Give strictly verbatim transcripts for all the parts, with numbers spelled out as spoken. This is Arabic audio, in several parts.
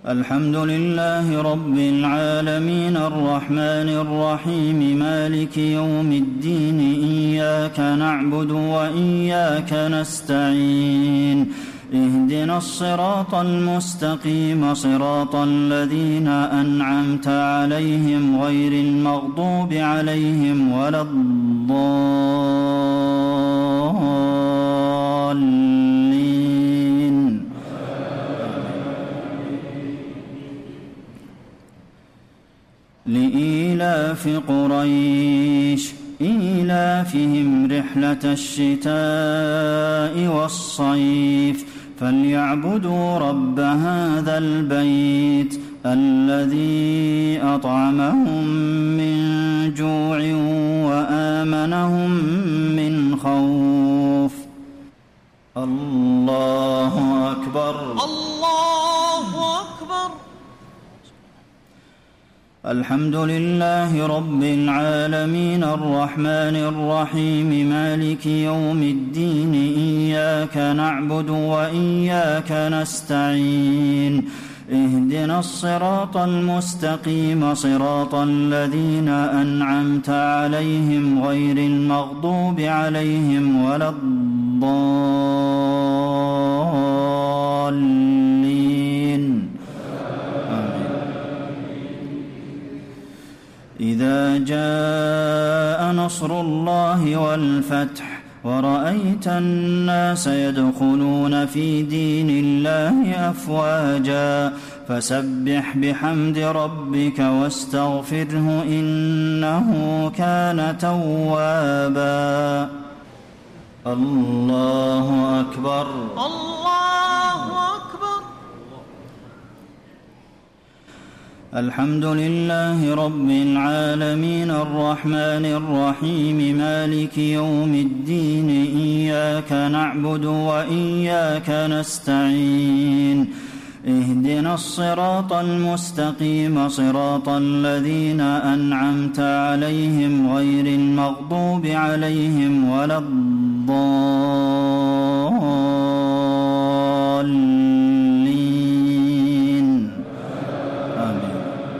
الحمد لله رب العالمين الرحمن الرحيم مالك يوم الدين إياك نعبد وإياك نستعين اهدنا الصراط المستقيم صراط الذين أنعمت عليهم غير المغضوب عليهم ولا الضالين. لإيلاف قريش إيلافهم رحلة الشتاء والصيف فليعبدوا رب هذا البيت الذي أطعمهم من جوع وآمنهم من خوف. الله أكبر. الله أكبر. الحمد لله رب العالمين الرحمن الرحيم مالك يوم الدين إياك نعبد وإياك نستعين اهدنا الصراط المستقيم صراط الذين أنعمت عليهم غير المغضوب عليهم ولا الضالين. إذا جاء نصر الله والفتح ورأيت الناس يدخلون في دين الله أفواجا فسبح بحمد ربك واستغفره إنه كان توابا. الله أكبر. الله أكبر. الحمد لله رب العالمين الرحمن الرحيم مالك يوم الدين إياك نعبد وإياك نستعين اهدنا الصراط المستقيم صراط الذين أنعمت عليهم غير المغضوب عليهم ولا الضالين. آمين.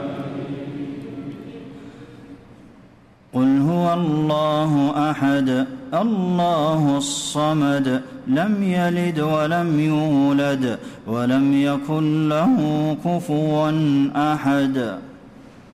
قل هو الله أحد الله الصمد لم يلد ولم يولد ولم يكن له كفوا أحد.